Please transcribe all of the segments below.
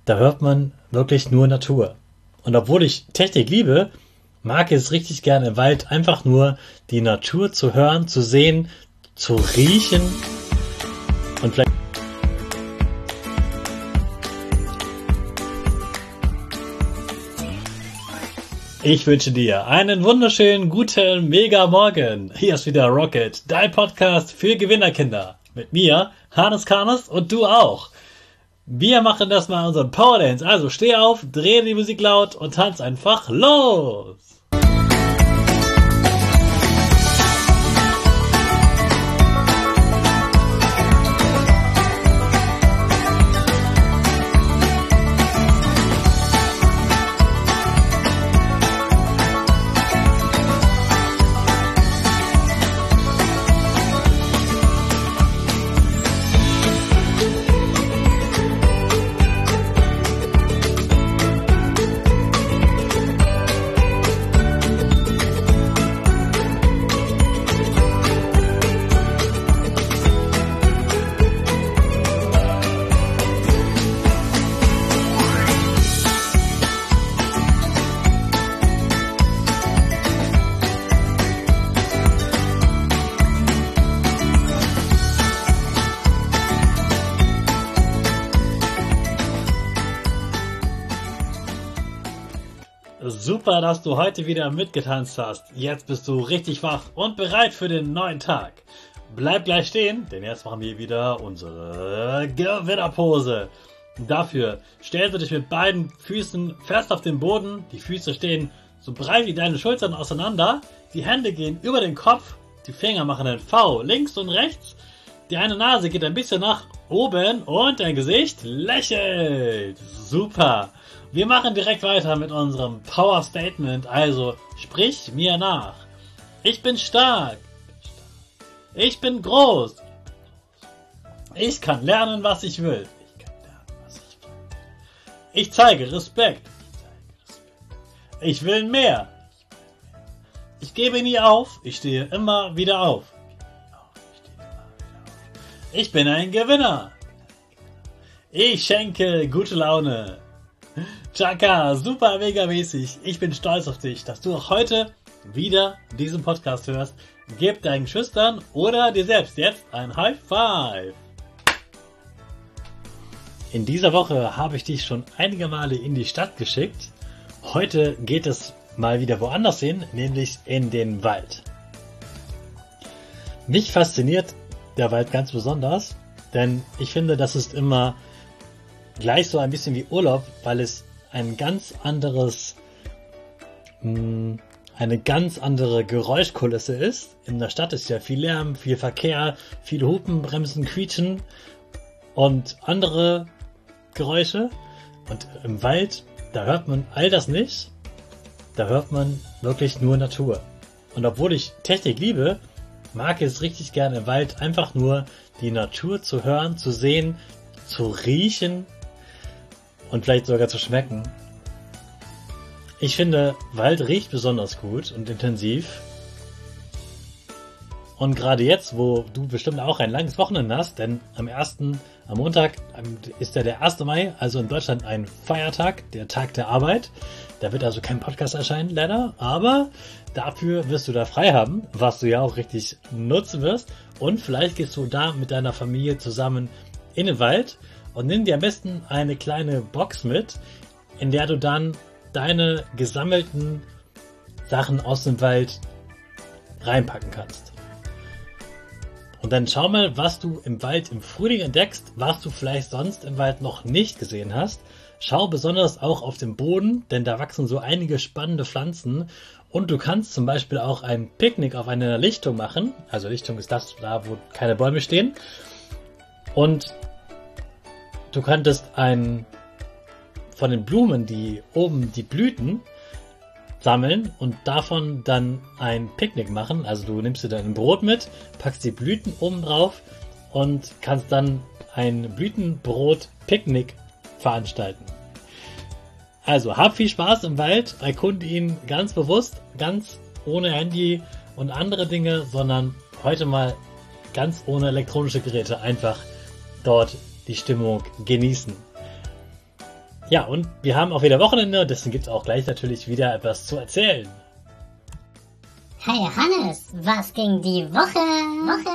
da hört man wirklich nur Natur. Und obwohl ich Technik liebe, mag ich es richtig gerne im Wald, einfach nur die Natur zu hören, zu sehen, zu riechen und vielleicht. Ich wünsche dir einen wunderschönen, guten, mega Morgen. Hier ist wieder Rocket, dein Podcast für Gewinnerkinder. Mit mir, Hannes Karnes, und du auch. Wir machen das mal unseren Power Dance. Also steh auf, dreh die Musik laut und tanz einfach los. Super, dass du heute wieder mitgetanzt hast. Jetzt bist du richtig wach und bereit für den neuen Tag. Bleib gleich stehen, denn jetzt machen wir wieder unsere Gewinnerpose. Dafür stellst du dich mit beiden Füßen fest auf den Boden. Die Füße stehen so breit wie deine Schultern auseinander. Die Hände gehen über den Kopf. Die Finger machen ein V links und rechts. Die eine Nase geht ein bisschen nach oben und dein Gesicht lächelt. Super. Wir machen direkt weiter mit unserem Power Statement, also sprich mir nach. Ich bin stark. Ich bin groß. Ich kann lernen, was ich will. Ich zeige Respekt. Ich will mehr. Ich gebe nie auf. Ich stehe immer wieder auf. Ich bin ein Gewinner. Ich schenke gute Laune. Chaka, super mega mäßig. Ich bin stolz auf dich, dass du auch heute wieder diesen Podcast hörst. Gib deinen Schüchtern oder dir selbst jetzt ein High Five. In dieser Woche habe ich dich schon einige Male in die Stadt geschickt. Heute geht es mal wieder woanders hin, nämlich in den Wald. Mich fasziniert der Wald ganz besonders, denn ich finde, das ist immer gleich so ein bisschen wie Urlaub, weil es eine ganz andere Geräuschkulisse ist. In der Stadt ist ja viel Lärm, viel Verkehr, viele Hupen, Bremsen, Quietschen und andere Geräusche. Und im Wald, da hört man all das nicht. Da hört man wirklich nur Natur. Und obwohl ich Technik liebe, mag ich es richtig gerne im Wald, einfach nur die Natur zu hören, zu sehen, zu riechen und vielleicht sogar zu schmecken. Ich finde, Wald riecht besonders gut und intensiv. Und gerade jetzt, wo du bestimmt auch ein langes Wochenende hast, denn am Montag ist ja der 1. Mai, also in Deutschland ein Feiertag, der Tag der Arbeit. Da wird also kein Podcast erscheinen, leider, aber dafür wirst du da frei haben, was du ja auch richtig nutzen wirst. Und vielleicht gehst du da mit deiner Familie zusammen in den Wald und nimm dir am besten eine kleine Box mit, in der du dann deine gesammelten Sachen aus dem Wald reinpacken kannst. Und dann schau mal, was du im Wald im Frühling entdeckst, was du vielleicht sonst im Wald noch nicht gesehen hast. Schau besonders auch auf den Boden, denn da wachsen so einige spannende Pflanzen. Und du kannst zum Beispiel auch ein Picknick auf einer Lichtung machen. Also Lichtung ist das, da wo keine Bäume stehen. Und du könntest von den Blumen, die oben die Blüten sammeln und davon dann ein Picknick machen. Also du nimmst dir dann ein Brot mit, packst die Blüten oben drauf und kannst dann ein Blütenbrot-Picknick veranstalten. Also hab viel Spaß im Wald, erkunde ihn ganz bewusst, ganz ohne Handy und andere Dinge, sondern heute mal ganz ohne elektronische Geräte, einfach dort die Stimmung genießen. Ja, und wir haben auch wieder Wochenende und deswegen gibt es auch gleich natürlich wieder etwas zu erzählen. Hey Hannes, was ging die Woche?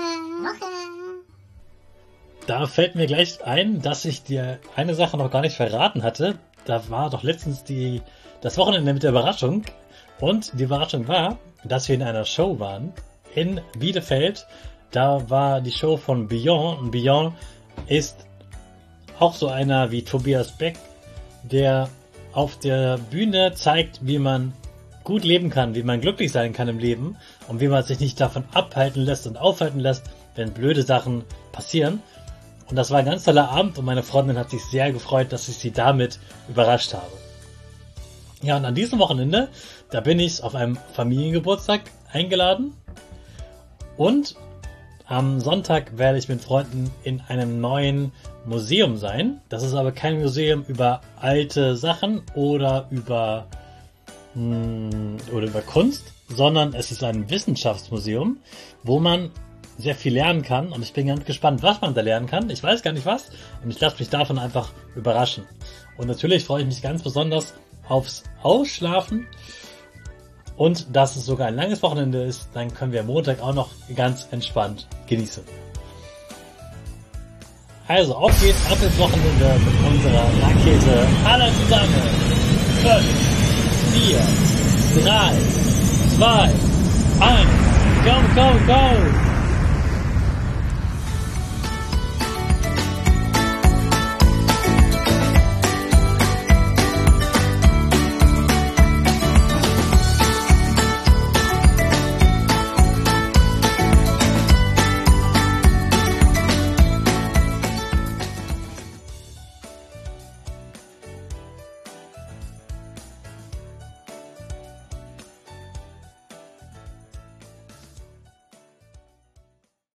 Da fällt mir gleich ein, dass ich dir eine Sache noch gar nicht verraten hatte. Da war doch letztens das Wochenende mit der Überraschung. Und die Überraschung war, dass wir in einer Show waren in Bielefeld. Da war die Show von Beyond. Und Beyond ist auch so einer wie Tobias Beck, der auf der Bühne zeigt, wie man gut leben kann, wie man glücklich sein kann im Leben und wie man sich nicht davon abhalten lässt und aufhalten lässt, wenn blöde Sachen passieren. Und das war ein ganz toller Abend und meine Freundin hat sich sehr gefreut, dass ich sie damit überrascht habe. Ja, und an diesem Wochenende, da bin ich auf einem Familiengeburtstag eingeladen und am Sonntag werde ich mit Freunden in einem neuen Museum sein. Das ist aber kein Museum über alte Sachen oder über Kunst, sondern es ist ein Wissenschaftsmuseum, wo man sehr viel lernen kann und ich bin ganz gespannt, was man da lernen kann. Ich weiß gar nicht was und ich lasse mich davon einfach überraschen. Und natürlich freue ich mich ganz besonders aufs Ausschlafen und dass es sogar ein langes Wochenende ist, dann können wir Montag auch noch ganz entspannt genießen. Also auf geht's ab ins Wochenende mit unserer Rakete. Alle zusammen. 5, 4, 3, 2, 1. Go, go, go!